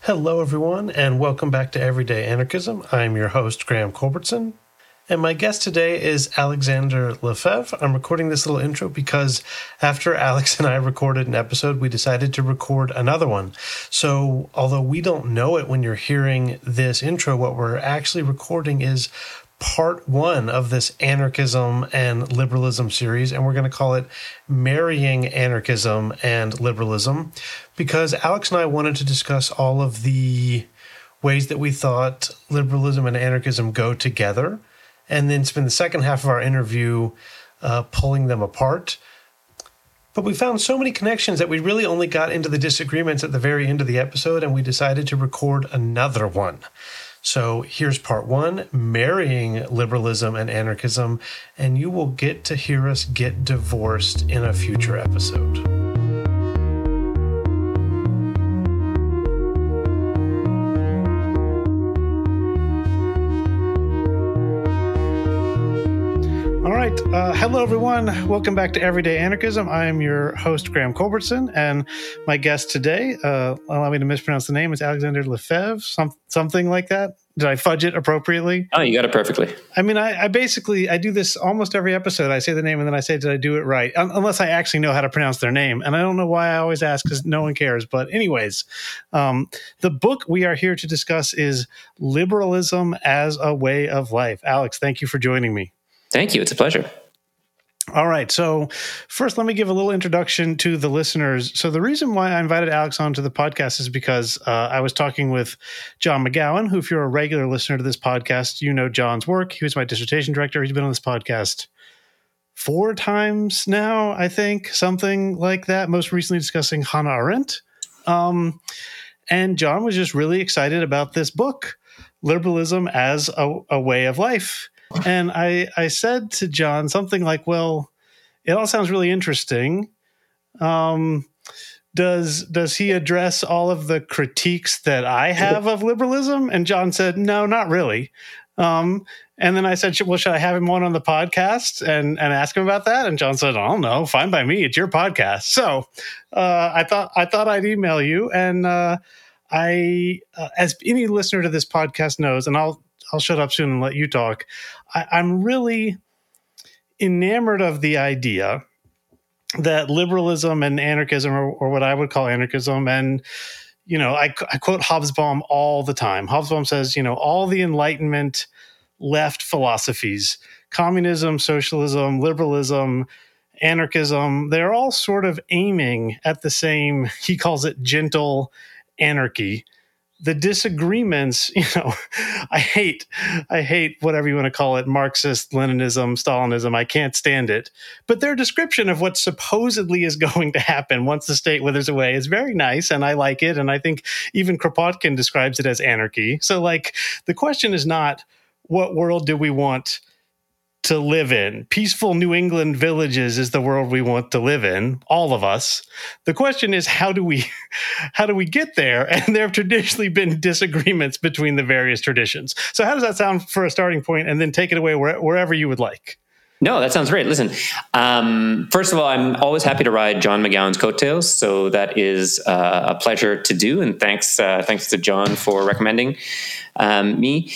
Hello, everyone, and welcome back to Everyday Anarchism. I'm your host, Graham Culbertson, and my guest today is Alexander Lefebvre. I'm recording this little intro because after Alex and I recorded an episode, we decided to record another one. So, although we don't know it when you're hearing this intro, what we're actually recording is part one of this anarchism and liberalism series, and we're going to call it Marrying Anarchism and Liberalism, because Alex and I wanted to discuss all of the ways that we thought liberalism and anarchism go together, and then spend the second half of our interview pulling them apart. But we found so many connections that we really only got into the disagreements at the very end of the episode, and we decided to record another one. So here's part one, Marrying Liberalism and Anarchism, and you will get to hear us get divorced in a future episode. All right. Hello, everyone. Welcome back to Everyday Anarchism. I am your host, Graham Culbertson, and my guest today, allow me to mispronounce the name, is Alexander Lefebvre, something like that. Did I fudge it appropriately? Oh, you got it perfectly. I mean, I do this almost every episode. I say the name and then I say, did I do it right? Unless I actually know how to pronounce their name. And I don't know why I always ask because no one cares. But anyways, the book we are here to discuss is Liberalism as a Way of Life. Alex, thank you for joining me. Thank you. It's a pleasure. All right. So first, let me give a little introduction to the listeners. So the reason why I invited Alex onto the podcast is because I was talking with John McGowan, who, if you're a regular listener to this podcast, you know John's work. He was my dissertation director. He's been on this podcast 4 times now, I think, something like that, most recently discussing Hannah Arendt. And John was just really excited about this book, Liberalism as a Way of Life. And I said to John something like, well, it all sounds really interesting. Does he address all of the critiques that I have of liberalism? And John said, no, not really. And then I said, well, should I have him on the podcast and ask him about that? And John said, I don't know, fine by me. It's your podcast. So I thought I'd email you. And as any listener to this podcast knows, and I'll shut up soon and let you talk. I'm really enamored of the idea that liberalism and anarchism, or what I would call anarchism, and, I quote Hobsbawm all the time. Hobsbawm says, all the Enlightenment left philosophies, communism, socialism, liberalism, anarchism, they're all sort of aiming at the same, he calls it gentle anarchy. The disagreements, I hate whatever you want to call it, Marxist, Leninism, Stalinism. I can't stand it. But their description of what supposedly is going to happen once the state withers away is very nice, and I like it. And I think even Kropotkin describes it as anarchy. So, the question is not what world do we want to live in. Peaceful New England villages is the world we want to live in, all of us. The question is, how do we get there? And there have traditionally been disagreements between the various traditions. So how does that sound for a starting point? And then take it away wherever you would like. No, that sounds great. Listen, first of all, I'm always happy to ride John McGowan's coattails. So that is a pleasure to do. And thanks to John for recommending me.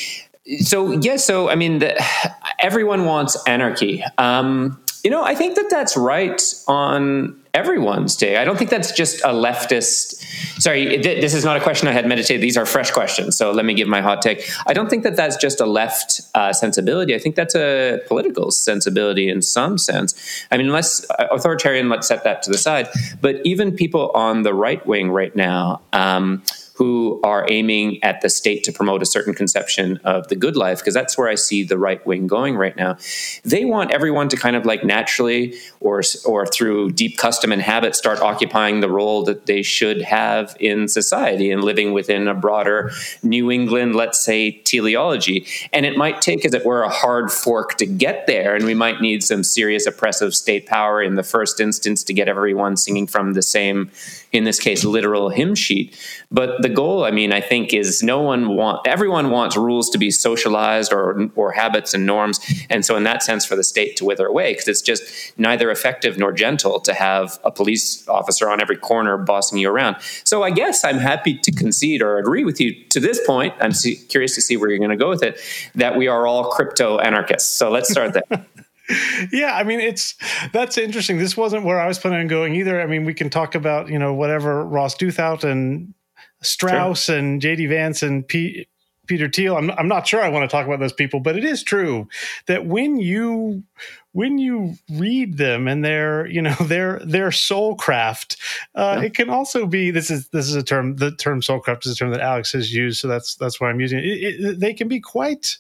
So I mean, everyone wants anarchy. I think that's right on everyone's day. I don't think that's just a leftist. Sorry, this is not a question I had meditated. These are fresh questions. So let me give my hot take. I don't think that's just a left sensibility. I think that's a political sensibility in some sense. I mean, less authoritarian, let's set that to the side. But even people on the right wing right now, who are aiming at the state to promote a certain conception of the good life, because that's where I see the right wing going right now. They want everyone to kind of naturally or through deep custom and habit start occupying the role that they should have in society and living within a broader New England, let's say, teleology. And it might take, as it were, a hard fork to get there. And we might need some serious oppressive state power in the first instance to get everyone singing from the same, in this case, literal hymn sheet. But the goal, I mean, I think is everyone wants rules to be socialized or habits and norms. And so in that sense, for the state to wither away, because it's just neither effective nor gentle to have a police officer on every corner bossing you around. So I guess I'm happy to concede or agree with you to this point. I'm curious to see where you're going to go with it, that we are all crypto anarchists. So let's start there. Yeah, I mean, that's interesting. This wasn't where I was planning on going either. I mean, we can talk about, whatever Ross Douthat and Strauss and J.D. Vance and Peter Thiel. I'm not sure I want to talk about those people, but it is true that when you read them and their soul craft, it can also be, this is a term. The term soul craft is a term that Alex has used, so that's why I'm using it. They can be quite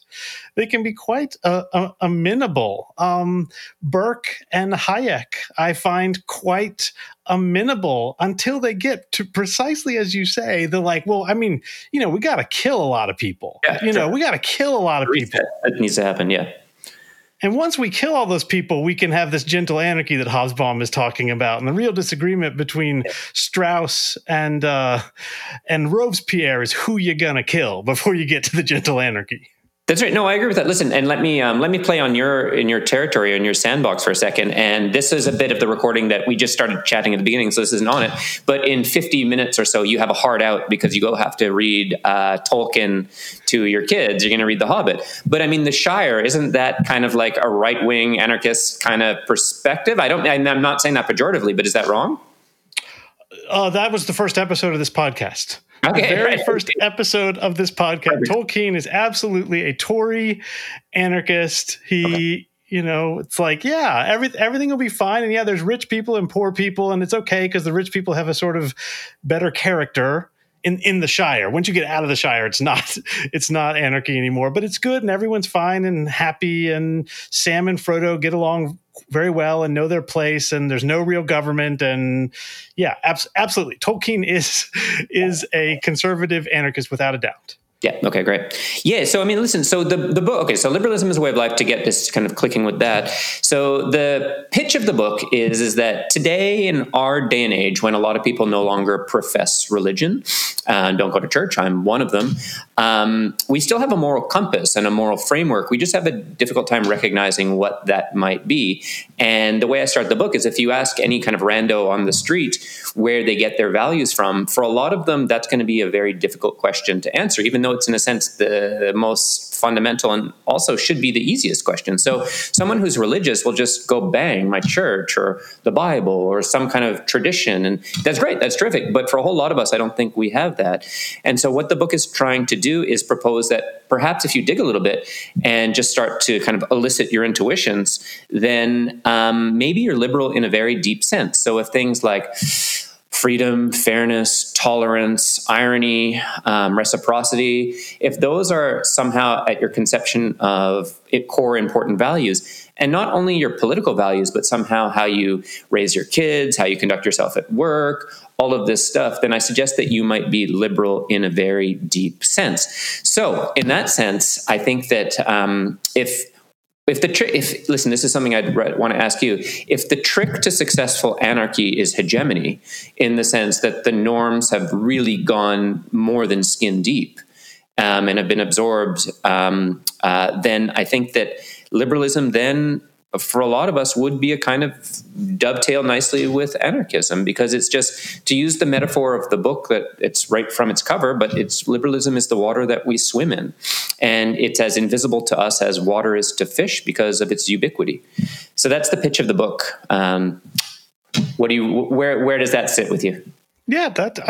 amenable. Burke and Hayek, I find quite amenable until they get to precisely as you say. They're like, well, I mean, we got to kill a lot of people. Yeah, we got to kill a lot of people. That needs to happen. Yeah. And once we kill all those people, we can have this gentle anarchy that Hobsbawm is talking about. And the real disagreement between Strauss and Robespierre is who you're gonna kill before you get to the gentle anarchy. That's right. No, I agree with that. Listen, and let me play in your territory, on your sandbox for a second. And this is a bit of the recording that we just started chatting at the beginning, so this isn't on it. But in 50 minutes or so, you have a hard out because you go have to read Tolkien to your kids. You're going to read The Hobbit. But I mean, The Shire, isn't that kind of like a right wing anarchist kind of perspective? I'm not saying that pejoratively, but is that wrong? That was the first episode of this podcast. Okay, the very first episode of this podcast. Tolkien is absolutely a Tory anarchist. He, it's like, yeah, everything will be fine. And yeah, there's rich people and poor people, and it's okay because the rich people have a sort of better character in the Shire. Once you get out of the Shire, it's not anarchy anymore, but it's good and everyone's fine and happy, and Sam and Frodo get along very well and know their place, and there's no real government. And yeah, absolutely. Tolkien is a conservative anarchist without a doubt. Yeah. Okay, great. Yeah. So, I mean, listen, so the book, okay, so liberalism is a way of life, to get this kind of clicking with that. So the pitch of the book is that today, in our day and age, when a lot of people no longer profess religion and don't go to church, I'm one of them, we still have a moral compass and a moral framework. We just have a difficult time recognizing what that might be. And the way I start the book is, if you ask any kind of rando on the street where they get their values from, for a lot of them, that's going to be a very difficult question to answer, even though it's in a sense the most fundamental and also should be the easiest question. So someone who's religious will just go bang my church or the Bible or some kind of tradition. And that's great. That's terrific. But for a whole lot of us, I don't think we have that. And so what the book is trying to do is propose that perhaps if you dig a little bit and just start to kind of elicit your intuitions, then maybe you're liberal in a very deep sense. So if things like freedom, fairness, tolerance, irony, reciprocity, if those are somehow at your conception of core important values, and not only your political values, but somehow how you raise your kids, how you conduct yourself at work, all of this stuff, then I suggest that you might be liberal in a very deep sense. So in that sense, I think that listen, this is something I'd want to ask you. If the trick to successful anarchy is hegemony, in the sense that the norms have really gone more than skin deep and have been absorbed, then I think that liberalism then, for a lot of us, would be a kind of dovetail nicely with anarchism, because it's just, to use the metaphor of the book, that it's right from its cover, but liberalism is the water that we swim in, and it's as invisible to us as water is to fish because of its ubiquity. So that's the pitch of the book. Where does that sit with you? Yeah,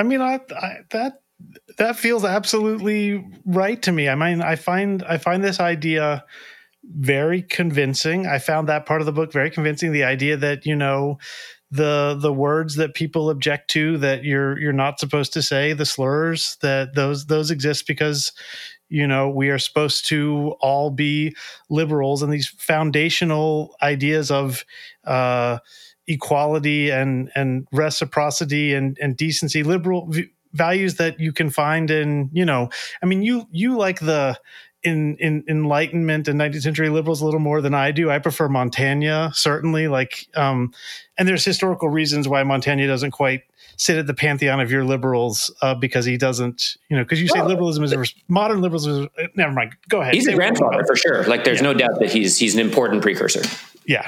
that feels absolutely right to me. I mean, I find this idea very convincing. I found that part of the book very convincing. The idea that, the words that people object to, that you're not supposed to say, the slurs, that those exist because, we are supposed to all be liberals, and these foundational ideas of equality and reciprocity and decency, liberal values that you can find in, you like in Enlightenment and 19th century liberals a little more than I do. I prefer Montaigne, certainly. And there's historical reasons why Montaigne doesn't quite sit at the pantheon of your liberals, because he doesn't, because you say liberalism is modern liberalism. Never mind. Go ahead. He's a grandfather for sure. Like, there's no doubt that he's an important precursor. Yeah.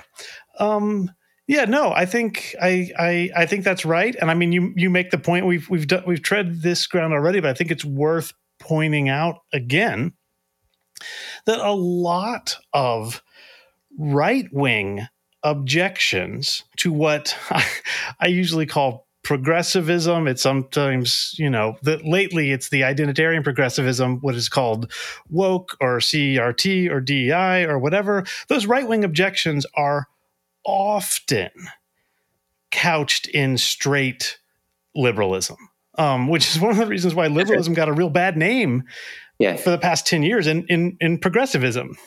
No, I think I think that's right. And I mean, you make the point. We've tread this ground already, but I think it's worth pointing out again that a lot of right-wing objections to what I usually call progressivism. It's sometimes, that lately it's the identitarian progressivism, what is called woke or CRT or DEI or whatever. Those right-wing objections are often couched in straight liberalism, which is one of the reasons why liberalism got a real bad name for the past 10 years in progressivism.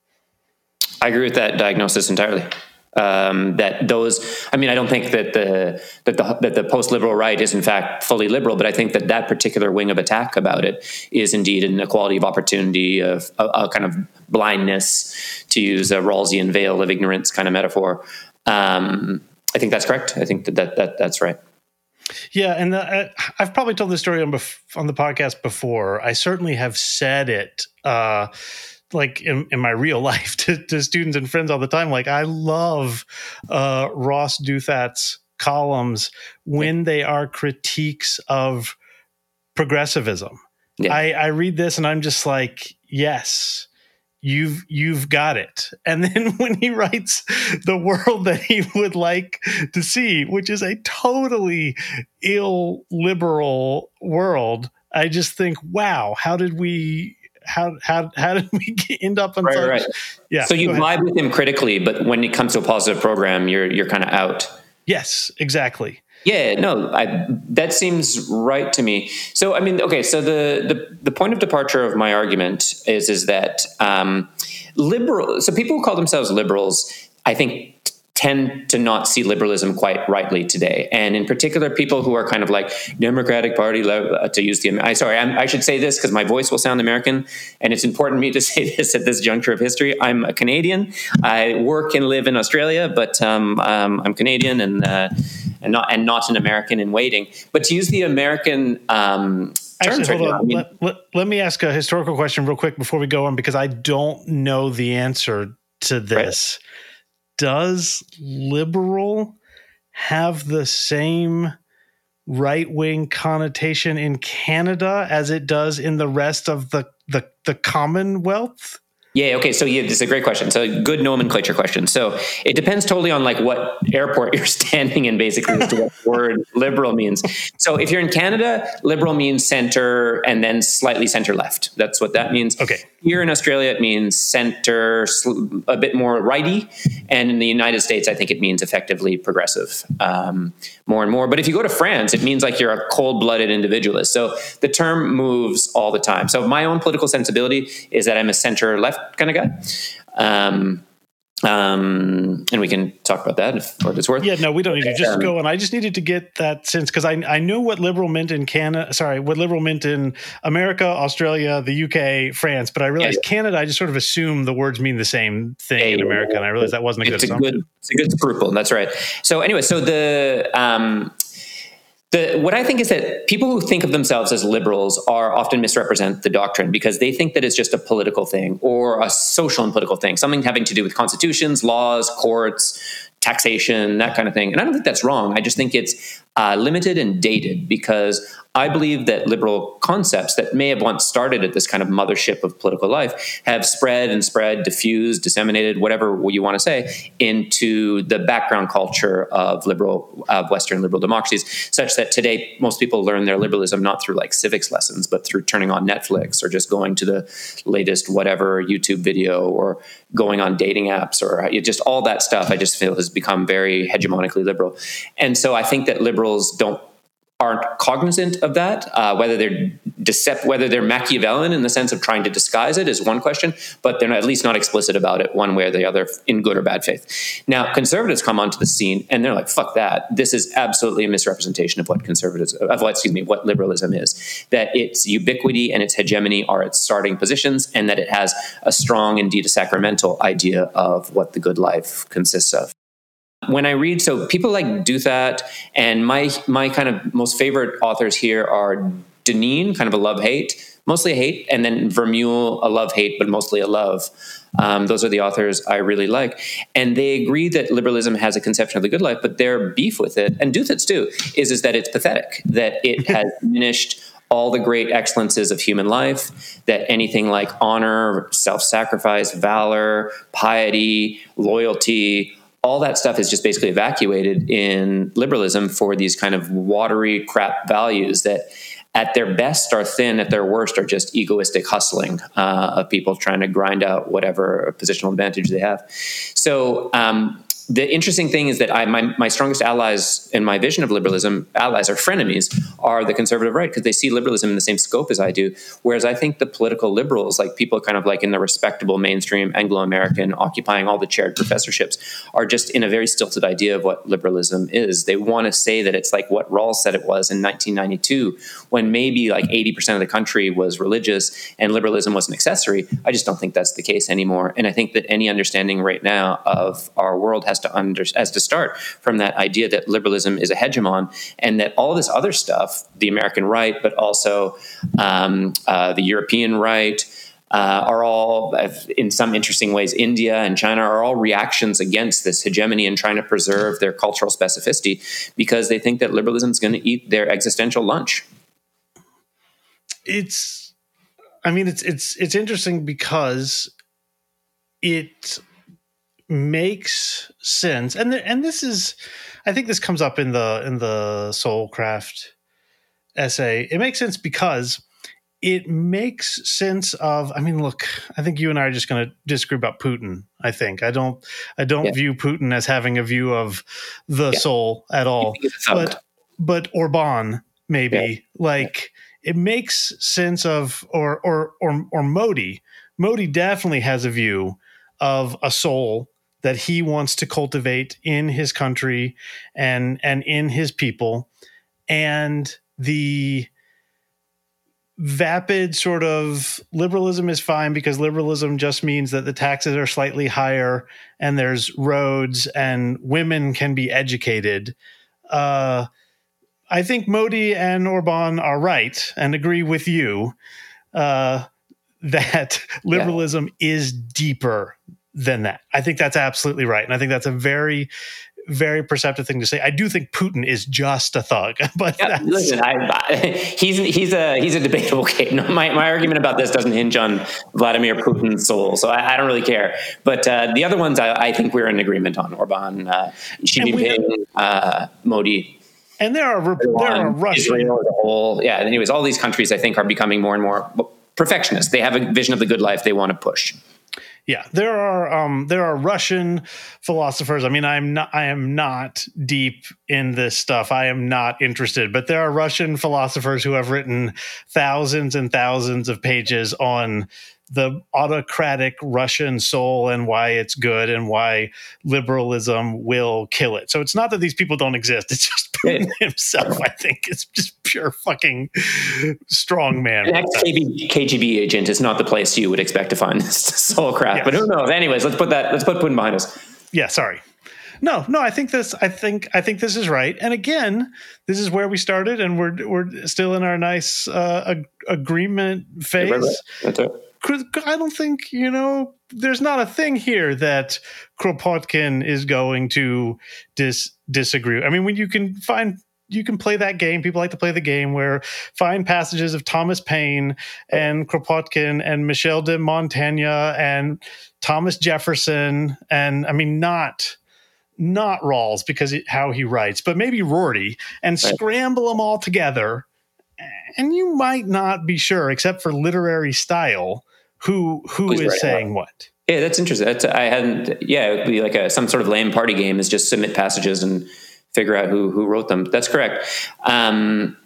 I agree with that diagnosis entirely. I don't think that the post-liberal right is in fact fully liberal, but I think that particular wing of attack about it is indeed an equality of opportunity, of a kind of blindness, to use a Rawlsian veil of ignorance kind of metaphor. I think that's correct. I think that's right. Yeah, and I've probably told this story on the podcast before. I certainly have said it like in my real life to students and friends all the time. Like, I love Ross Douthat's columns when they are critiques of progressivism. Yeah. I read this and I'm just like, yes, you've got it. And then when he writes the world that he would like to see, which is a totally illiberal world, I just think, wow, how did we end up on such? Right. Yeah. So you vibe with him critically, but when it comes to a positive program, you're kind of out. Yes, exactly. Yeah, no, that seems right to me. So, I mean, okay, so the point of departure of my argument is that so people who call themselves liberals, I think, tend to not see liberalism quite rightly today. And in particular, people who are kind of like Democratic Party, to use I should say this because my voice will sound American, and it's important to me to say this at this juncture of history. I'm a Canadian. I work and live in Australia, but I'm Canadian and not an American in waiting. But to use the American Actually, hold on. Let me ask a historical question real quick before we go on, because I don't know the answer to this. Right. Does liberal have the same right-wing connotation in Canada as it does in the rest of the Commonwealth? Yeah, okay, so this is a great question. So good nomenclature question. So it depends totally on like what airport you're standing in, basically, as to what the word liberal means. So if you're in Canada, liberal means center and then slightly center left. That's what that means. Okay. Here in Australia, it means center, a bit more righty. And in the United States, I think it means effectively progressive, more and more. But if you go to France, it means like you're a cold-blooded individualist. So the term moves all the time. So my own political sensibility is that I'm a center-left kind of guy. And we can talk about that if it's worth. Yeah, no, we don't need to just go on. I just needed to get that sense because I knew what liberal meant in what liberal meant in America, Australia, the UK, France, but I realized Canada, I just sort of assumed the words mean the same thing in America, and I realized that wasn't a good assumption. It's a good scruple. That's right. So anyway, so what I think is that people who think of themselves as liberals are often misrepresent the doctrine because they think that it's just a political thing or a social and political thing, something having to do with constitutions, laws, courts, taxation, that kind of thing. And I don't think that's wrong. I just think it's limited and dated because I believe that liberal concepts that may have once started at this kind of mothership of political life have spread, diffused, disseminated, whatever you want to say, into the background culture of Western liberal democracies, such that today most people learn their liberalism not through like civics lessons, but through turning on Netflix or just going to the latest whatever YouTube video or going on dating apps or just all that stuff I just feel has become very hegemonically liberal. And so I think that liberals aren't cognizant of that, whether they're whether they're Machiavellian in the sense of trying to disguise it is one question, but they're at least not explicit about it one way or the other in good or bad faith. Now, conservatives come onto the scene and they're like, fuck that. This is absolutely a misrepresentation of what what liberalism is, that its ubiquity and its hegemony are its starting positions, and that it has a strong, indeed a sacramental idea of what the good life consists of. When I read, so people like Duthat, and my kind of most favorite authors here are Deneen, kind of a love-hate, mostly a hate, and then Vermeule, a love-hate, but mostly a love. Those are the authors I really like. And they agree that liberalism has a conception of the good life, but their beef with it, and Duthat's too, is that it's pathetic, that it has diminished all the great excellences of human life, that anything like honor, self-sacrifice, valor, piety, loyalty, all that stuff is just basically evacuated in liberalism for these kind of watery crap values that at their best are thin, at their worst are just egoistic hustling of people trying to grind out whatever positional advantage they have. So the interesting thing is that my strongest allies in my vision of liberalism, allies or frenemies, are the conservative right, because they see liberalism in the same scope as I do. Whereas I think the political liberals, like people kind of like in the respectable mainstream Anglo-American occupying all the chaired professorships, are just in a very stilted idea of what liberalism is. They want to say that it's like what Rawls said it was in 1992, when maybe like 80% of the country was religious and liberalism was an accessory. I just don't think that's the case anymore. And I think that any understanding right now of our world has to start from that idea that liberalism is a hegemon, and that all this other stuff, the American right, but also the European right, are all, in some interesting ways, India and China are all reactions against this hegemony and trying to preserve their cultural specificity because they think that liberalism is going to eat their existential lunch. It's interesting because it makes sense, and this is, I think this comes up in the Soulcraft essay. It makes sense because it makes sense of, look, I think you and I are just going to disagree about Putin. I think I don't view Putin as having a view of the soul at all, but Orban maybe it makes sense of, or Modi. Modi definitely has a view of a soul that he wants to cultivate in his country and in his people. And the vapid sort of liberalism is fine because liberalism just means that the taxes are slightly higher and there's roads and women can be educated. I think Modi and Orban are right and agree with you that liberalism is deeper than that. I think that's absolutely right. And I think that's a very, very perceptive thing to say. I do think Putin is just a thug, but listen, he's a debatable case. No, my argument about this doesn't hinge on Vladimir Putin's soul, so I don't really care. But the other ones, I think we're in agreement on: Orban, Xi Jinping, Modi. And there are Russian, Israel as a whole. Yeah. Anyways, all these countries, I think, are becoming more and more perfectionist. They have a vision of the good life they want to push. Yeah, there are Russian philosophers. I am not deep in this stuff. I am not interested, but there are Russian philosophers who have written thousands and thousands of pages on the autocratic Russian soul and why it's good and why liberalism will kill it. So it's not that these people don't exist. It's just Putin himself, I think, is just pure fucking strong man. An ex-KGB agent is not the place you would expect to find this soul crap. Yes. But who knows? Anyways, let's put Putin behind us. Yeah, sorry. No, I think this is right. And again, this is where we started, and we're still in our nice agreement phase. Right. That's it. I don't think, there's not a thing here that Kropotkin is going to disagree. When you can play that game. People like to play the game where find passages of Thomas Paine and Kropotkin and Michel de Montaigne and Thomas Jefferson. And not Rawls because how he writes, but maybe Rorty, and scramble them all together. And you might not be sure, except for literary style, who is saying what. Yeah, that's interesting. It would be like some sort of lame party game is just submit passages and figure out who wrote them. That's correct.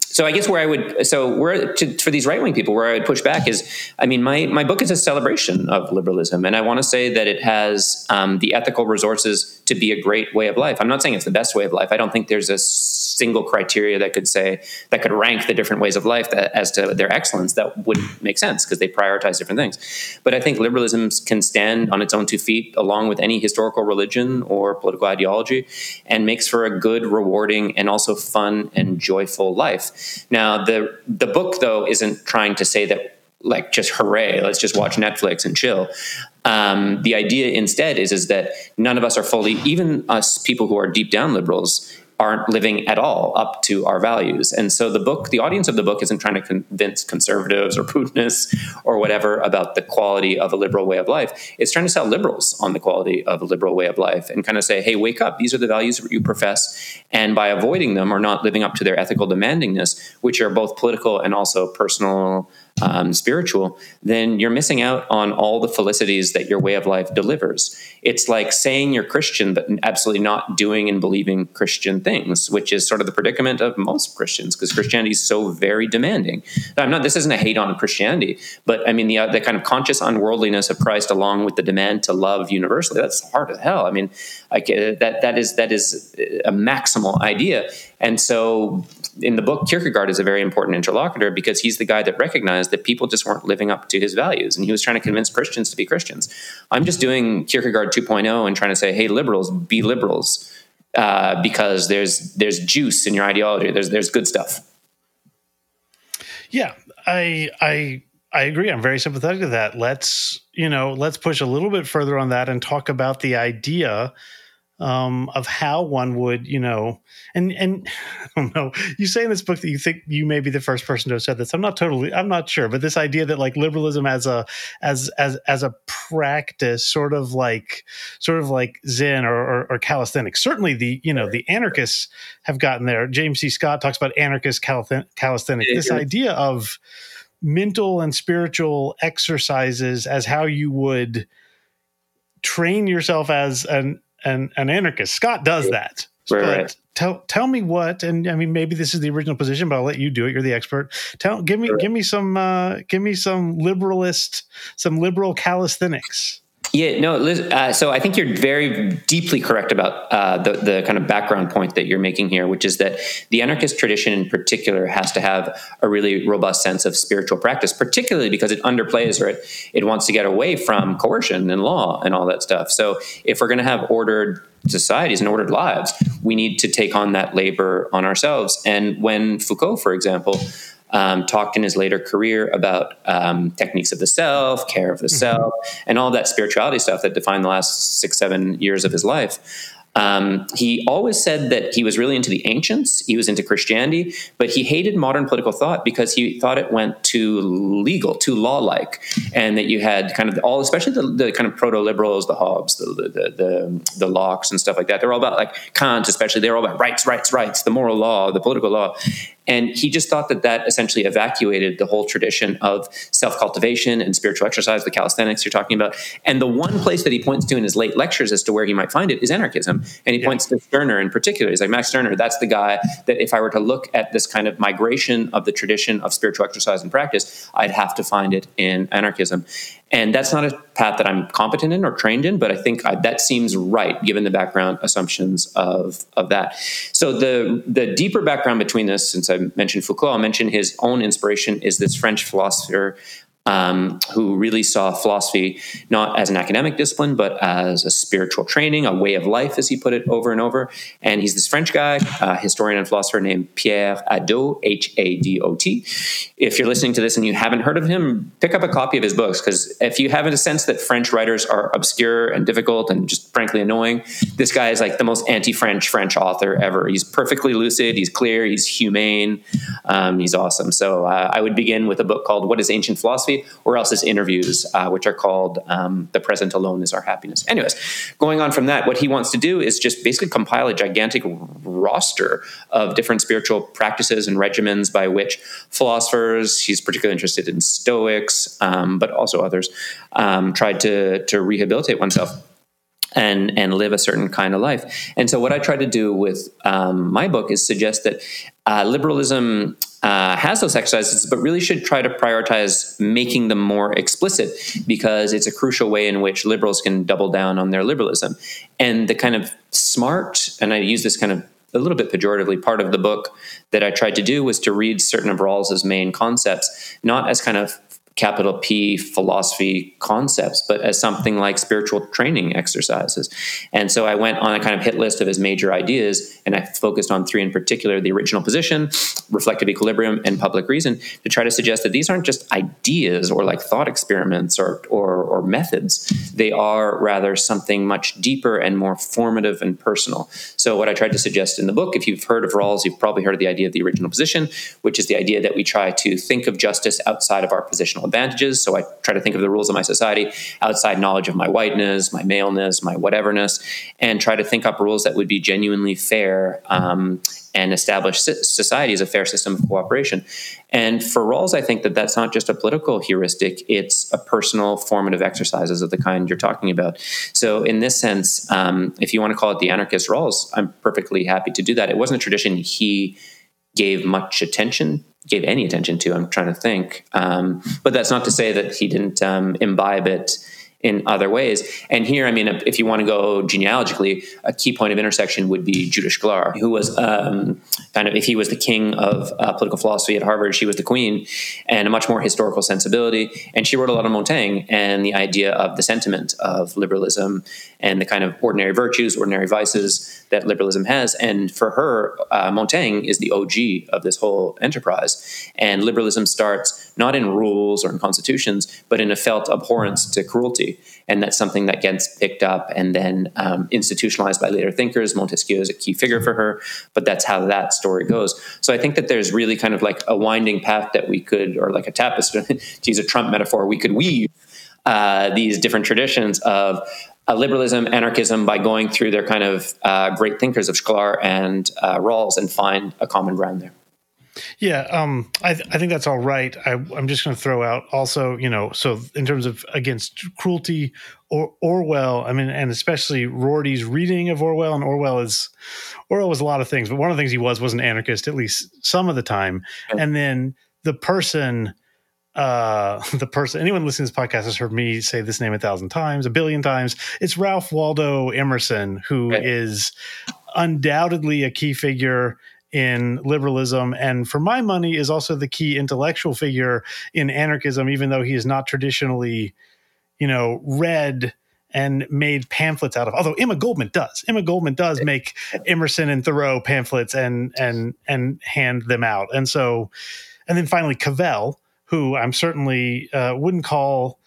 So I guess for these right-wing people, where I would push back is, I mean, my book is a celebration of liberalism, and I want to say that it has the ethical resources to be a great way of life. I'm not saying it's the best way of life. I don't think there's a single criteria that could rank the different ways of life as to their excellence. That wouldn't make sense because they prioritize different things. But I think liberalism can stand on its own 2 feet along with any historical religion or political ideology, and makes for a good, rewarding, and also fun and joyful life. Now, the book, though, isn't trying to say that, like, just hooray, let's just watch Netflix and chill. The idea instead is that none of us are fully, even us people who are deep down liberals, aren't living at all up to our values. And so the audience of the book isn't trying to convince conservatives or Putinists or whatever about the quality of a liberal way of life. It's trying to sell liberals on the quality of a liberal way of life and kind of say, hey, wake up. These are the values that you profess. And by avoiding them or not living up to their ethical demandingness, which are both political and also personal, spiritual, then you're missing out on all the felicities that your way of life delivers. It's like saying you're Christian, but absolutely not doing and believing Christian things, which is sort of the predicament of most Christians, because Christianity is so very demanding. This isn't a hate on Christianity, but I mean, the kind of conscious unworldliness of Christ, along with the demand to love universally, that's hard as hell. I mean, that is a maximal idea. And so in the book, Kierkegaard is a very important interlocutor because he's the guy that recognized that people just weren't living up to his values. And he was trying to convince Christians to be Christians. I'm just doing Kierkegaard 2.0 and trying to say, hey, liberals, be liberals, because there's juice in your ideology. There's good stuff. Yeah, I agree. I'm very sympathetic to that. Let's push a little bit further on that and talk about the idea of how one would, and I don't know, you say in this book that you think you may be the first person to have said this. I'm not sure, but this idea that, like, liberalism as a practice, sort of like Zen or calisthenics. Certainly the anarchists have gotten there. James C. Scott talks about anarchist calisthenics. This idea of mental and spiritual exercises as how you would train yourself as an anarchist. Scott does that. Right. Tell me what, and I mean, maybe this is the original position, but I'll let you do it. You're the expert. Give me some liberal calisthenics. Yeah, no. So I think you're very deeply correct about the kind of background point that you're making here, which is that the anarchist tradition in particular has to have a really robust sense of spiritual practice, particularly because it underplays, or it wants to get away from coercion and law and all that stuff. So if we're going to have ordered societies and ordered lives, we need to take on that labor on ourselves. And when Foucault, for example, talked in his later career about techniques of the self, care of the self, and all that spirituality stuff that defined the last 6-7 years of his life. He always said that he was really into the ancients. He was into Christianity, but he hated modern political thought because he thought it went too legal, too law-like, and that you had kind of especially the kind of proto-liberals, the Hobbes, the Locks, and stuff like that. They're all about, like Kant, especially. They're all about rights, the moral law, the political law. And he just thought that essentially evacuated the whole tradition of self-cultivation and spiritual exercise, the calisthenics you're talking about. And the one place that he points to in his late lectures as to where he might find it is anarchism. And he points to Stirner in particular. He's like, Max Stirner, that's the guy that if I were to look at this kind of migration of the tradition of spiritual exercise and practice, I'd have to find it in anarchism. And that's not a path that I'm competent in or trained in, but I think that seems right given the background assumptions of that. So the deeper background between this, since I mentioned Foucault, I'll mention his own inspiration is this French philosopher who really saw philosophy not as an academic discipline, but as a spiritual training, a way of life, as he put it over and over. And he's this French guy, historian and philosopher named Pierre Hadot, Hadot. If you're listening to this and you haven't heard of him, pick up a copy of his books, because if you have a sense that French writers are obscure and difficult and just frankly annoying, this guy is like the most anti-French French author ever. He's perfectly lucid, he's clear, he's humane, he's awesome. So I would begin with a book called What is Ancient Philosophy? Or else his interviews, which are called The Present Alone is Our Happiness. Anyways, going on from that, what he wants to do is just basically compile a gigantic roster of different spiritual practices and regimens by which philosophers, he's particularly interested in Stoics, but also others, tried to rehabilitate oneself and live a certain kind of life. And so what I try to do with my book is suggest that liberalism has those exercises, but really should try to prioritize making them more explicit, because it's a crucial way in which liberals can double down on their liberalism. And the kind of smart, and I use this kind of a little bit pejoratively, part of the book that I tried to do was to read certain of Rawls's main concepts, not as kind of capital P philosophy concepts, but as something like spiritual training exercises. And so I went on a kind of hit list of his major ideas, and I focused on three in particular: the original position, reflective equilibrium, and public reason, to try to suggest that these aren't just ideas or like thought experiments or methods. They are rather something much deeper and more formative and personal. So what I tried to suggest in the book, if you've heard of Rawls, you've probably heard of the idea of the original position, which is the idea that we try to think of justice outside of our positional advantages. So I try to think of the rules of my society outside knowledge of my whiteness, my maleness, my whateverness, and try to think up rules that would be genuinely fair and establish society as a fair system of cooperation. And for Rawls, I think that that's not just a political heuristic, it's a personal formative exercises of the kind you're talking about. So in this sense, if you want to call it the anarchist Rawls, I'm perfectly happy to do that. It wasn't a tradition he gave any attention to, I'm trying to think. But that's not to say that he didn't imbibe it in other ways. And here, I mean, if you want to go genealogically, a key point of intersection would be Judith Shklar, who was kind of, if he was the king of political philosophy at Harvard, she was the queen, and a much more historical sensibility. And she wrote a lot of Montaigne and the idea of the sentiment of liberalism and the kind of ordinary virtues, ordinary vices that liberalism has. And for her, Montaigne is the OG of this whole enterprise. And liberalism starts not in rules or in constitutions, but in a felt abhorrence to cruelty. And that's something that gets picked up and then institutionalized by later thinkers. Montesquieu is a key figure for her, but that's how that story goes. So I think that there's really kind of like a winding path that we could, or like a tapestry, to use a Trump metaphor, we could weave these different traditions of liberalism, anarchism, by going through their kind of great thinkers of Shklar and Rawls, and find a common ground there. Yeah, I think that's all right. I'm just going to throw out also, so in terms of against cruelty, or Orwell, I mean, and especially Rorty's reading of Orwell, and Orwell was a lot of things, but one of the things he was an anarchist, at least some of the time. Yeah. And then the person, anyone listening to this podcast has heard me say this name 1,000 times, 1 billion times. It's Ralph Waldo Emerson, who is undoubtedly a key figure in liberalism, and for my money is also the key intellectual figure in anarchism, even though he is not traditionally, read and made pamphlets out of. Although Emma Goldman does make Emerson and Thoreau pamphlets and hand them out. And then finally Cavell, who I'm certainly wouldn't call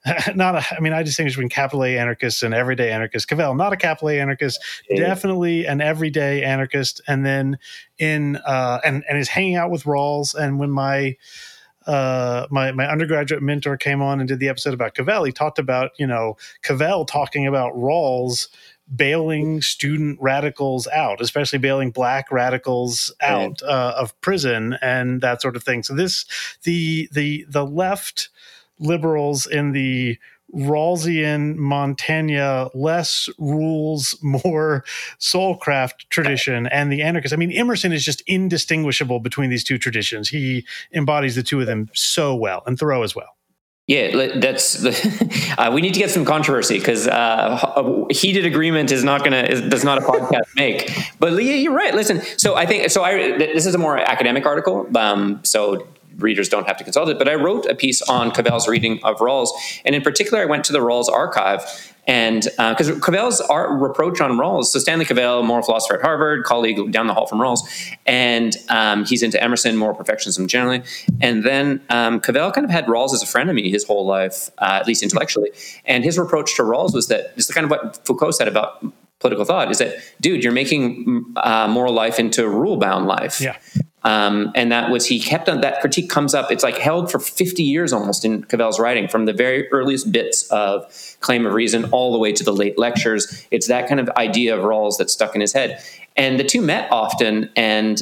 I distinguish between capital A anarchists and everyday anarchists. Cavell, not a capital A anarchist, definitely an everyday anarchist. And then and is hanging out with Rawls. And when my undergraduate mentor came on and did the episode about Cavell, he talked about, Cavell talking about Rawls bailing student radicals out, especially bailing black radicals out of prison and that sort of thing. So the left liberals in the Rawlsian Montaigne less rules, more soulcraft tradition, and the anarchist. I mean, Emerson is just indistinguishable between these two traditions. He embodies the two of them so well, and Thoreau as well. Yeah, that's we need to get some controversy, because heated agreement does not a podcast make. But you're right. Listen, so I think this is a more academic article. So readers don't have to consult it, but I wrote a piece on Cavell's reading of Rawls, and in particular, I went to the Rawls archive, and because Cavell's reproach on Rawls, so Stanley Cavell, moral philosopher at Harvard, colleague down the hall from Rawls, and he's into Emerson, moral perfectionism generally, and then Cavell kind of had Rawls as a frenemy his whole life, at least intellectually, and his reproach to Rawls was that, it's the kind of what Foucault said about political thought, is that, dude, you're making moral life into rule-bound life. Yeah. And he kept on, that critique comes up. It's like held for 50 years almost in Cavell's writing, from the very earliest bits of Claim of Reason all the way to the late lectures. It's that kind of idea of Rawls that's stuck in his head. And the two met often and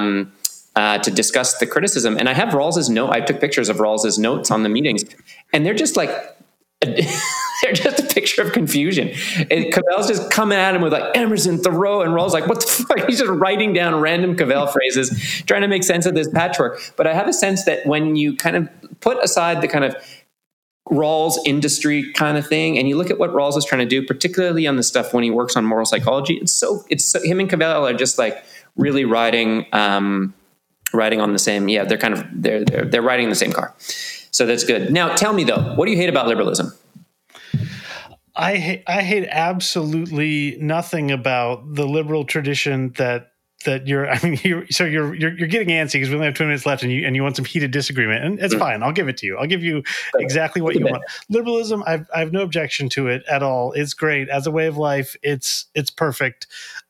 to discuss the criticism. And I have Rawls's note. I took pictures of Rawls's notes on the meetings, and they're just like they're just a picture of confusion. And Cavell's just coming at him with like Emerson, Thoreau, and Rawls like, what the fuck? He's just writing down random Cavell phrases, trying to make sense of this patchwork. But I have a sense that when you kind of put aside the kind of Rawls industry kind of thing, and you look at what Rawls is trying to do, particularly on the stuff when he works on moral psychology, it's so him and Cavell are just like really riding on the same. Yeah, they're kind of they're riding in the same car. So that's good. Now, tell me though, what do you hate about liberalism? I hate absolutely nothing about the liberal tradition that you're. I mean, you're getting antsy because we only have 2 minutes left, and you want some heated disagreement, and it's fine. I'll give it to you. I'll give you exactly what you want. Liberalism, I have no objection to it at all. It's great as a way of life. It's perfect.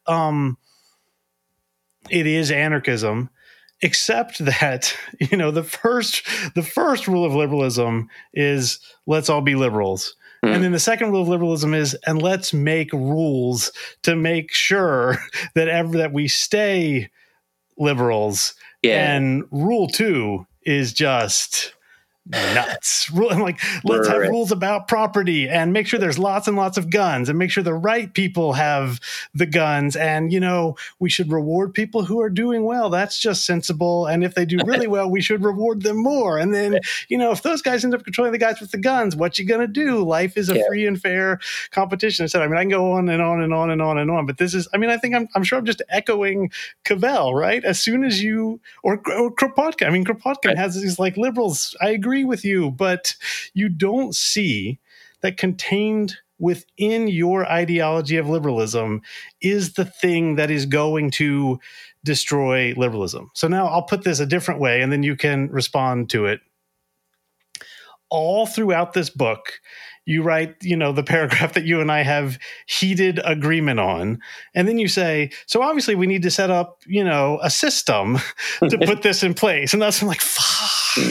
It is anarchism. Except that, the first rule of liberalism is let's all be liberals. And then the second rule of liberalism is, and let's make rules to make sure that we stay liberals. Yeah. And rule 2 is just nuts. I'm like, let's have rules about property and make sure there's lots and lots of guns and make sure the right people have the guns. And, we should reward people who are doing well. That's just sensible. And if they do really well, we should reward them more. And then, if those guys end up controlling the guys with the guns, what you going to do? Life is a free and fair competition. So, I can go on and on and on and on and on. But this is, I think I'm sure I'm just echoing Cavell, right? As soon as or Kropotkin. Kropotkin has these like liberals. I agree with you, but you don't see that contained within your ideology of liberalism is the thing that is going to destroy liberalism. So now I'll put this a different way, and then you can respond to it. All throughout this book, you write, the paragraph that you and I have heated agreement on. And then you say, so obviously we need to set up, a system to put this in place. And that's, I'm like, fuck.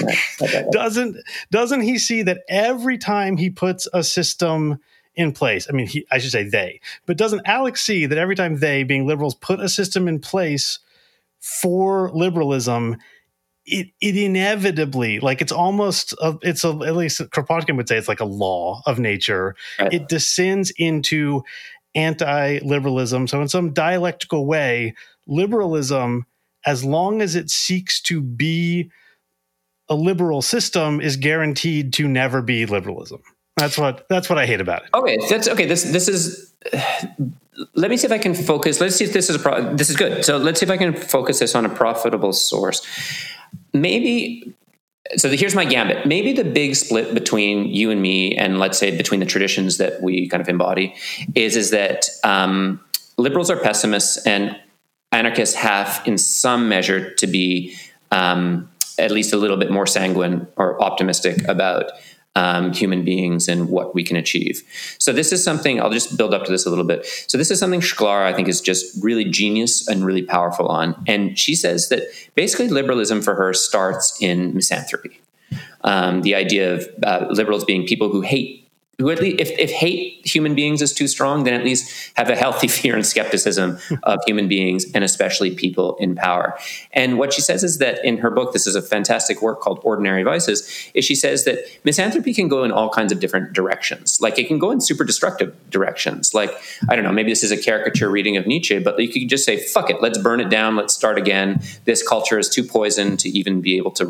Doesn't he see that every time he puts a system in place, I should say they, but doesn't Alex see that every time they, being liberals, put a system in place for liberalism, it inevitably, like it's almost, at least Kropotkin would say it's like a law of nature. Right. It descends into anti-liberalism. So in some dialectical way, liberalism, as long as it seeks to be a liberal system, is guaranteed to never be liberalism. That's what I hate about it. Okay, that's okay. This is. Let me see if I can focus. Let's see if this is this is good. So let's see if I can focus this on a profitable source. Maybe. So here's my gambit. Maybe the big split between you and me, and let's say between the traditions that we kind of embody, is that liberals are pessimists and anarchists have, in some measure, to be at least a little bit more sanguine or optimistic about human beings and what we can achieve. So this is something, I'll just build up to this a little bit. So this is something Shklar, I think, is just really genius and really powerful on. And she says that basically liberalism for her starts in misanthropy. The idea of liberals being people who hate, who at least, if hate human beings is too strong, then at least have a healthy fear and skepticism of human beings, and especially people in power. And what she says is that in her book, this is a fantastic work called Ordinary Vices, is she says that misanthropy can go in all kinds of different directions. Like it can go in super destructive directions. Like, I don't know, maybe this is a caricature reading of Nietzsche, but you could just say, fuck it, let's burn it down, let's start again. This culture is too poisoned to even be able to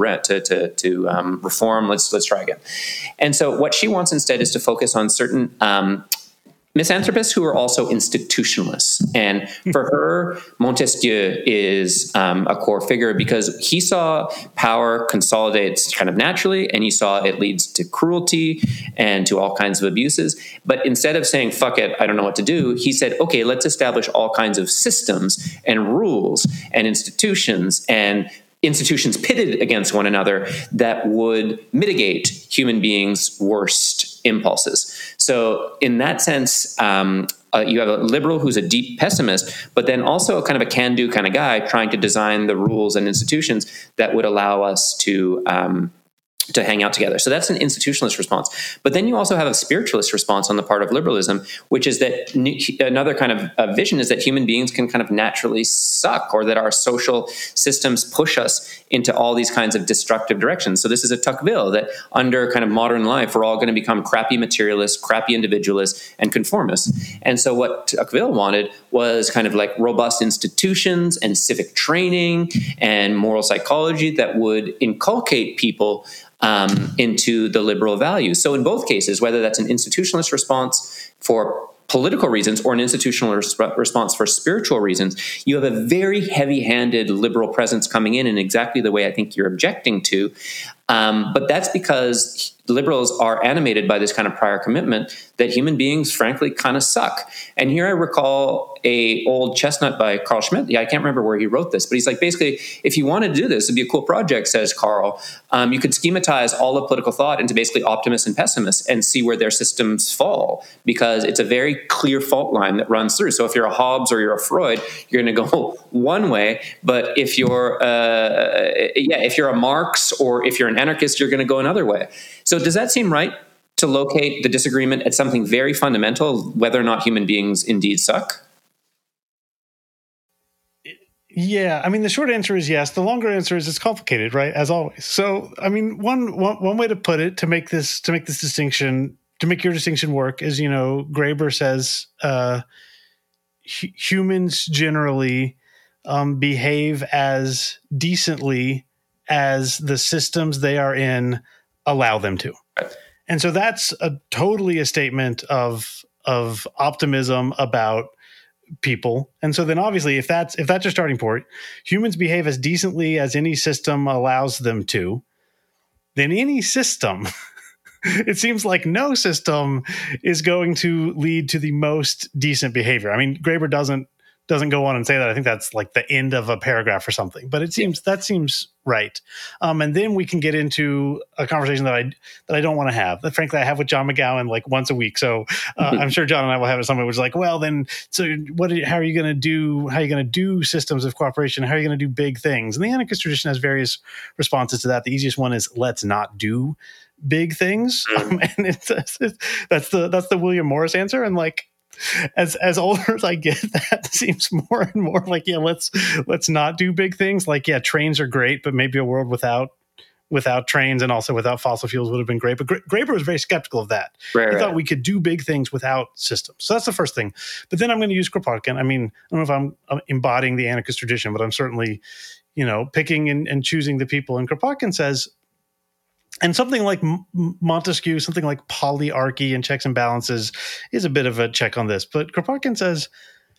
reform. Let's try again. And so what she wants instead is to focus on certain misanthropists who are also institutionalists. And for her, Montesquieu is a core figure because he saw power consolidates kind of naturally, and he saw it leads to cruelty and to all kinds of abuses. But instead of saying, fuck it, I don't know what to do, he said, okay, let's establish all kinds of systems and rules and institutions pitted against one another that would mitigate human beings' worst impulses. So in that sense, you have a liberal who's a deep pessimist, but then also a kind of a can-do kind of guy trying to design the rules and institutions that would allow us to to hang out together. So that's an institutionalist response. But then you also have a spiritualist response on the part of liberalism, which is that another kind of vision is that human beings can kind of naturally suck, or that our social systems push us into all these kinds of destructive directions. So this is a Tocqueville, that under kind of modern life, we're all going to become crappy materialists, crappy individualists, and conformists. And so what Tocqueville wanted was kind of like robust institutions and civic training and moral psychology that would inculcate people into the liberal values. So in both cases, whether that's an institutionalist response for political reasons or an institutional response for spiritual reasons, you have a very heavy-handed liberal presence coming in exactly the way I think you're objecting to. But that's because liberals are animated by this kind of prior commitment that human beings, frankly, kind of suck. And here I recall a old chestnut by Carl Schmitt. Yeah, I can't remember where he wrote this, but he's like, basically, if you wanted to do this, it'd be a cool project, says Carl. You could schematize all of political thought into basically optimists and pessimists and see where their systems fall, because it's a very clear fault line that runs through. So if you're a Hobbes or you're a Freud, you're going to go one way. But if you're if you're a Marx or if you're an anarchist, you're going to go another way. So does that seem right, to locate the disagreement at something very fundamental, whether or not human beings indeed suck? Yeah, I mean, the short answer is yes. The longer answer is it's complicated, right? As always. So, I mean, one way to put it, to make this distinction, to make your distinction work, is, Graeber says humans generally behave as decently as the systems they are in allow them to. Right. And so that's totally a statement of optimism about people. And so then obviously if that's your starting point, humans behave as decently as any system allows them to, then any system, it seems like no system is going to lead to the most decent behavior. I mean, Graeber doesn't go on and say that. I think that's like the end of a paragraph or something, but it seems that seems right. And then we can get into a conversation that I don't want to have. That frankly I have with John McGowan like once a week. So I'm sure John and I will have it somewhere which is like, well, then so how are you going to do? How are you going to do systems of cooperation? How are you going to do big things? And the anarchist tradition has various responses to that. The easiest one is let's not do big things, and that's the William Morris answer. And like, as older as I get, that seems more and more like, yeah, let's not do big things. Like, yeah, trains are great, but maybe a world without trains and also without fossil fuels would have been great. But Graeber was very skeptical of that. He thought we could do big things without systems. So that's the first thing. But then I'm going to use Kropotkin. I mean, I don't know if I'm embodying the anarchist tradition, but I'm certainly, picking and choosing the people. And Kropotkin says, and something like Montesquieu, something like polyarchy and checks and balances is a bit of a check on this. But Kropotkin says,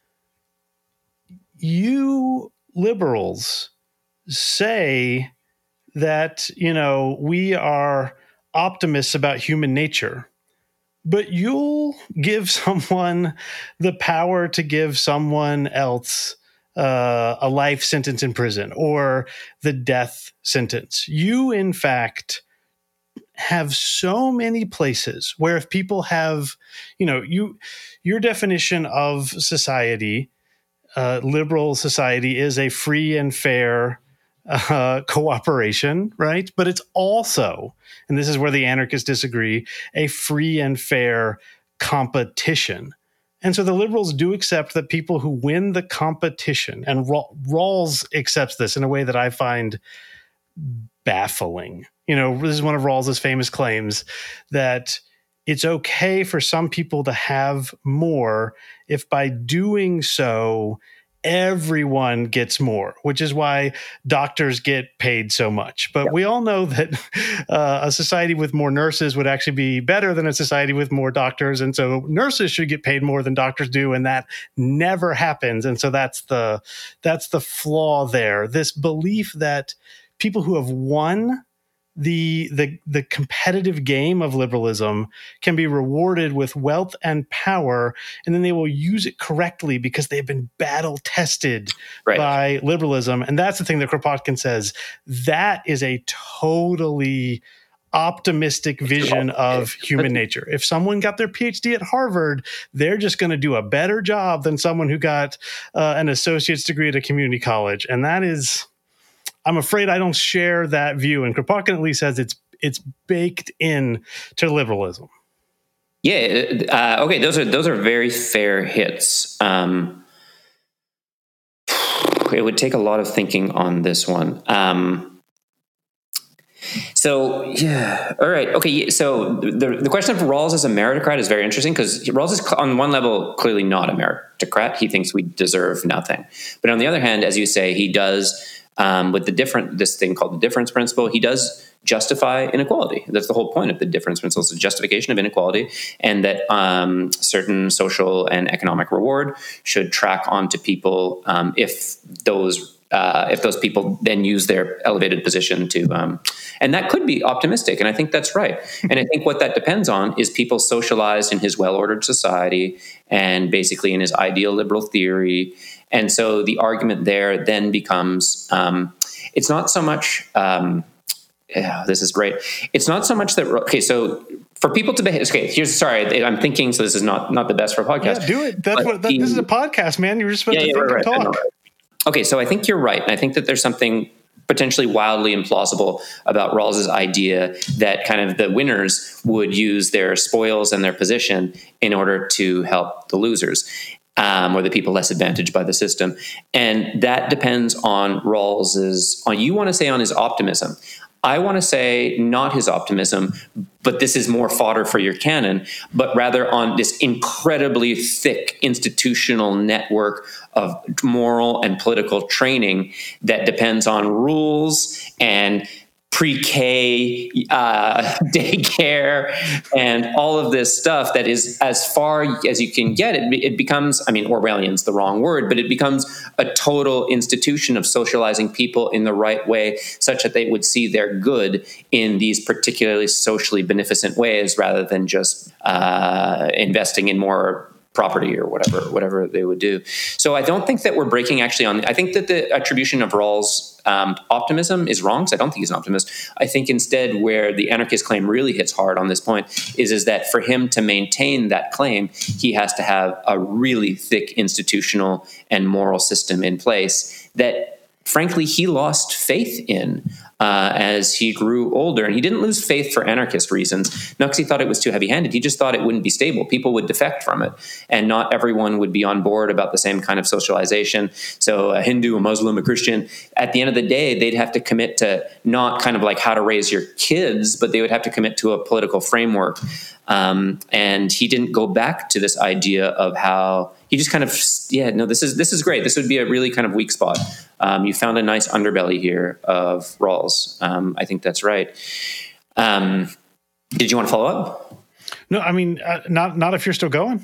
you liberals say that, we are optimists about human nature, but you'll give someone the power to give someone else a life sentence in prison or the death sentence. You, in fact, have so many places where if people have, your definition of society, liberal society, is a free and fair cooperation, right? But it's also, and this is where the anarchists disagree, a free and fair competition. And so the liberals do accept that people who win the competition, and Rawls accepts this in a way that I find baffling. This is one of Rawls's famous claims that it's okay for some people to have more if by doing so, everyone gets more, which is why doctors get paid so much. But we all know that a society with more nurses would actually be better than a society with more doctors. And so nurses should get paid more than doctors do. And that never happens. And so that's the flaw there. This belief that people who have won the competitive game of liberalism can be rewarded with wealth and power, and then they will use it correctly because they've been battle tested by liberalism. And that's the thing that Kropotkin says. That is a totally optimistic vision of human nature. If someone got their PhD at Harvard, they're just going to do a better job than someone who got an associate's degree at a community college. And that is, I'm afraid I don't share that view. And Kropotkin at least says it's baked in to liberalism. Yeah. Okay. Those are very fair hits. It would take a lot of thinking on this one. So yeah, all right, okay. So the question of Rawls as a meritocrat is very interesting, because Rawls is on one level clearly not a meritocrat. He thinks we deserve nothing, but on the other hand, as you say, he does with this thing called the difference principle. He does justify inequality. That's the whole point of the difference principle: is the justification of inequality, and that certain social and economic reward should track onto people if those people then use their elevated position to, and that could be optimistic, and I think that's right. And I think what that depends on is people socialized in his well-ordered society and basically in his ideal liberal theory. And so the argument there then becomes, it's not so much, this is great. It's not so much that, okay, so for people to behave, okay, I'm thinking, so this is not the best for a podcast. Yeah, do it. This is a podcast, man. You're just supposed to think and talk. Okay, so I think you're right. And I think that there's something potentially wildly implausible about Rawls's idea that kind of the winners would use their spoils and their position in order to help the losers, or the people less advantaged by the system. And that depends on you want to say on his optimism. I want to say not his optimism, but this is more fodder for your cannon, but rather on this incredibly thick institutional network of moral and political training that depends on rules and pre-K, daycare, and all of this stuff that is as far as you can get. It becomes, Orwellian's the wrong word, but it becomes a total institution of socializing people in the right way, such that they would see their good in these particularly socially beneficent ways, rather than just investing in more property or whatever they would do. So I don't think that we're breaking actually on. I think that the attribution of Rawls' optimism is wrong, because I don't think he's an optimist. I think instead where the anarchist claim really hits hard on this point is that for him to maintain that claim, he has to have a really thick institutional and moral system in place that, frankly, he lost faith in as he grew older. And he didn't lose faith for anarchist reasons, not because he thought it was too heavy-handed. He just thought it wouldn't be stable. People would defect from it, and not everyone would be on board about the same kind of socialization. So a Hindu, a Muslim, a Christian, at the end of the day, they'd have to commit to not kind of like how to raise your kids, but they would have to commit to a political framework. And he didn't go back to this idea of how he just kind of, this is great. This would be a really kind of weak spot. You found a nice underbelly here of Rawls. I think that's right. Did you want to follow up? No, not if you're still going.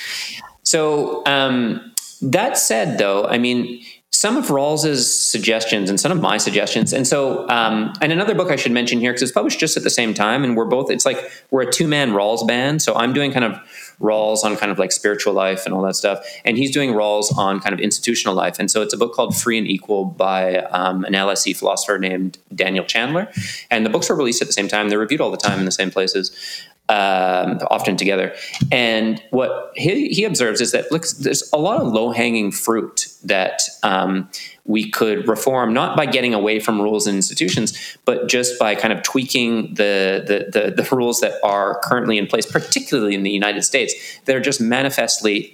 So that said, though, some of Rawls's suggestions and some of my suggestions, and so and another book I should mention here, because it's published just at the same time, and we're a two-man Rawls band. So I'm doing kind of Rawls on kind of like spiritual life and all that stuff, and he's doing Rawls on kind of institutional life. And so it's a book called Free and Equal by an LSE philosopher named Daniel Chandler, and the books were released at the same time. They're reviewed all the time in the same places, often together. And what he observes is that, look, there's a lot of low-hanging fruit that we could reform, not by getting away from rules and institutions, but just by kind of tweaking the rules that are currently in place, particularly in the United States. They're just manifestly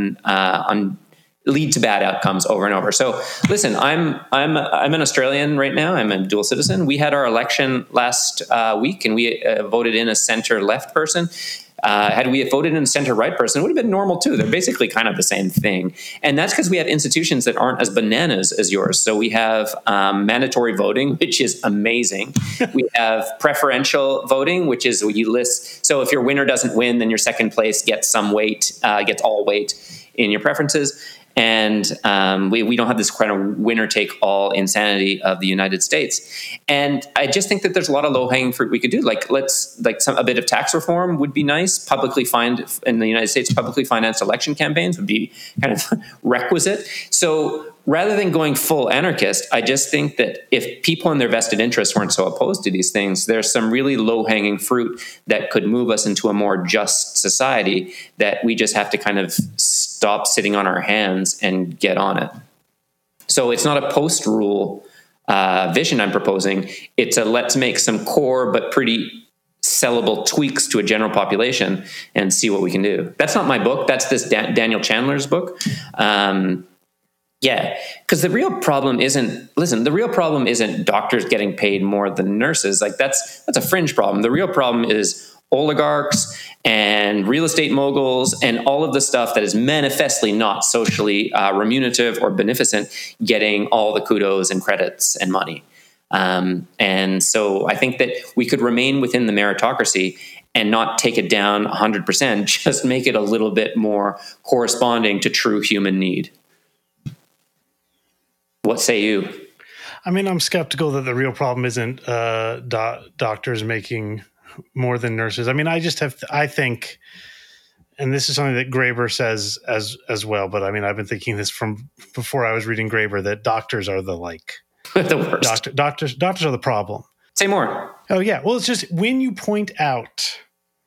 lead to bad outcomes over and over. So listen, I'm an Australian right now. I'm a dual citizen. We had our election last week, and we voted in a center-left person. Had we voted in a center-right person, it would have been normal too. They're basically kind of the same thing. And that's because we have institutions that aren't as bananas as yours. So we have mandatory voting, which is amazing. We have preferential voting, which is you list. So if your winner doesn't win, then your second place gets some weight, gets all weight in your preferences. And we don't have this kind of winner-take-all insanity of the United States. And I just think that there's a lot of low-hanging fruit we could do. A bit of tax reform would be nice. In the United States, publicly financed election campaigns would be kind of requisite. So rather than going full anarchist, I just think that if people in their vested interests weren't so opposed to these things, there's some really low-hanging fruit that could move us into a more just society that we just have to kind of stop sitting on our hands and get on it. So it's not a post-rule vision I'm proposing. It's a let's make some core but pretty sellable tweaks to a general population and see what we can do. That's not my book. That's this Daniel Chandler's book. Yeah, because the real problem isn't doctors getting paid more than nurses. Like that's a fringe problem. The real problem is oligarchs and real estate moguls and all of the stuff that is manifestly not socially remunerative or beneficent getting all the kudos and credits and money. And so I think that we could remain within the meritocracy and not take it down 100%, just make it a little bit more corresponding to true human need. What say you? I mean, I'm skeptical that the real problem isn't doctors making more than nurses. I mean, I think, and this is something that Graeber says as well, but I mean, I've been thinking this from before I was reading Graeber, that doctors are the worst. Doctors are the problem. Say more. Oh yeah. Well, it's just when you point out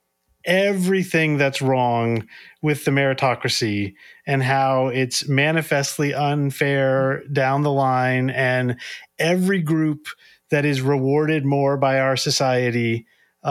everything that's wrong with the meritocracy and how it's manifestly unfair down the line, and every group that is rewarded more by our society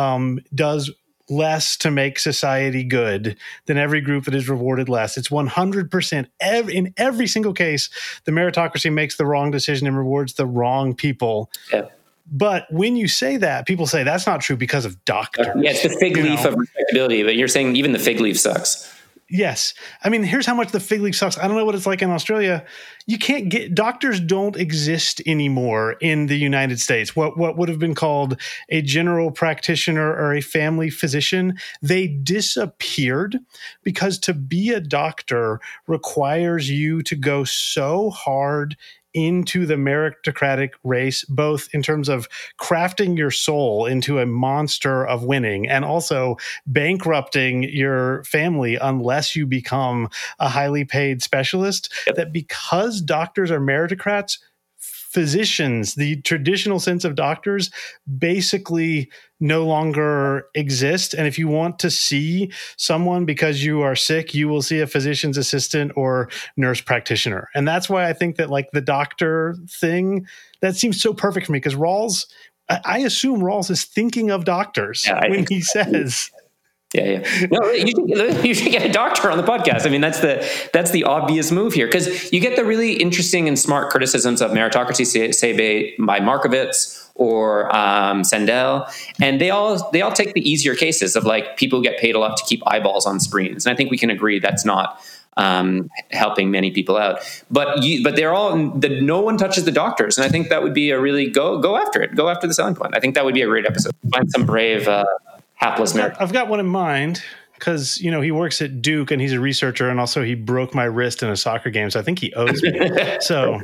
does less to make society good than every group that is rewarded less. It's 100% in every single case, the meritocracy makes the wrong decision and rewards the wrong people. Yeah. But when you say that, people say that's not true because of doctors. Yeah, it's the fig leaf of respectability, but you're saying even the fig leaf sucks. Yes. I mean, here's how much the fig leaf sucks. I don't know what it's like in Australia. You can't get doctors don't exist anymore in the United States. What would have been called a general practitioner or a family physician, they disappeared because to be a doctor requires you to go so hard into the meritocratic race, both in terms of crafting your soul into a monster of winning and also bankrupting your family unless you become a highly paid specialist, that because doctors are meritocrats, physicians, the traditional sense of doctors, basically no longer exist. And if you want to see someone because you are sick, you will see a physician's assistant or nurse practitioner. And that's why I think that like the doctor thing, that seems so perfect for me, because Rawls, I assume Rawls is thinking of doctors when he says... Yeah. No, you should get a doctor on the podcast. I mean, that's the obvious move here, because you get the really interesting and smart criticisms of meritocracy, say by Markovits or Sandel, and they all take the easier cases of like people who get paid a lot to keep eyeballs on screens, and I think we can agree that's not helping many people out. But they're all no one touches the doctors, and I think that would be a really go after it, go after the selling point. I think that would be a great episode. Find some brave. Hapless nerd. I've got one in mind because he works at Duke and he's a researcher, and also he broke my wrist in a soccer game, so I think he owes me. So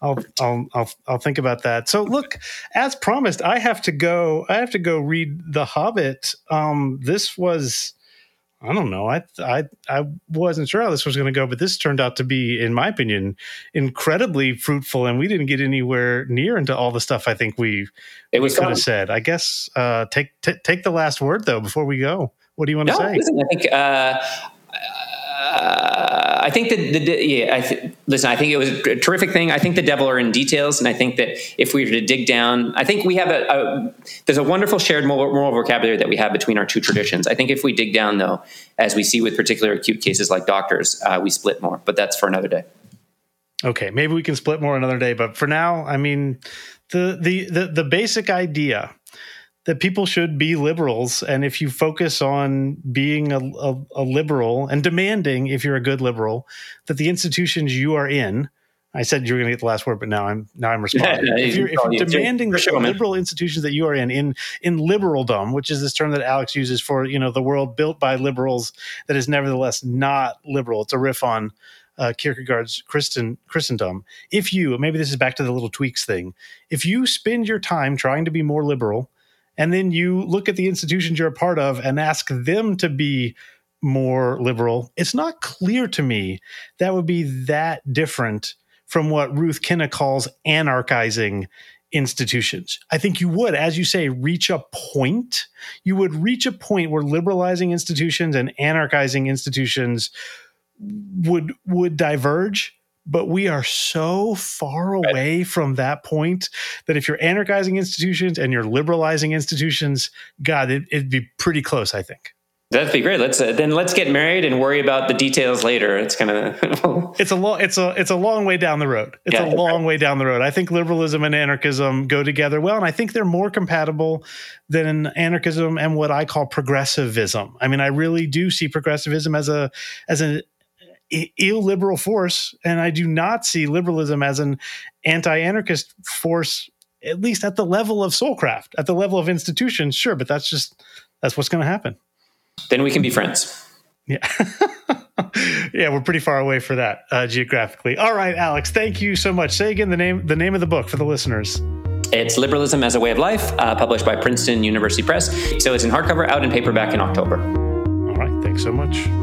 I'll think about that. So look, as promised, I have to go read The Hobbit. This was, I don't know, I wasn't sure how this was going to go, but this turned out to be, in my opinion, incredibly fruitful, and we didn't get anywhere near into all the stuff I think we could have said. I guess take the last word though before we go. What do you want to say? Listen, I think I think it was a terrific thing. I think the devil are in details, and I think that if we were to dig down, I think we have there's a wonderful shared moral vocabulary that we have between our two traditions. I think if we dig down, though, as we see with particular acute cases like doctors, we split more. But that's for another day. Okay, maybe we can split more another day. But for now, I mean, the basic idea that people should be liberals, and if you focus on being a liberal and demanding, if you're a good liberal, that the institutions you are in, I said you were going to get the last word, but now I'm responding. If you're demanding the liberal institutions that you are in liberaldom, which is this term that Alex uses for the world built by liberals that is nevertheless not liberal. It's a riff on Kierkegaard's Christendom. If you, maybe this is back to the little tweaks thing, if you spend your time trying to be more liberal, and then you look at the institutions you're a part of and ask them to be more liberal, it's not clear to me that would be that different from what Ruth Kenna calls anarchizing institutions. I think you would, as you say, reach a point. You would reach a point where liberalizing institutions and anarchizing institutions would diverge. But we are so far away from that point that if you're anarchizing institutions and you're liberalizing institutions, God, it'd be pretty close, I think. That'd be great. Let's get married and worry about the details later. It's kind of it's a long way down the road. It's a long way down the road. I think liberalism and anarchism go together well, and I think they're more compatible than anarchism and what I call progressivism. I mean, I really do see progressivism as an illiberal force, and I do not see liberalism as an anti-anarchist force, at least at the level of Soulcraft, at the level of institutions. Sure, but that's what's going to happen. Then we can be friends. Yeah. Yeah, we're pretty far away for that geographically. All right, Alex, thank you so much. Say again the name of the book for the listeners. It's Liberalism as a Way of Life, published by Princeton University Press. So it's in hardcover, out in paperback in October. All right, thanks so much.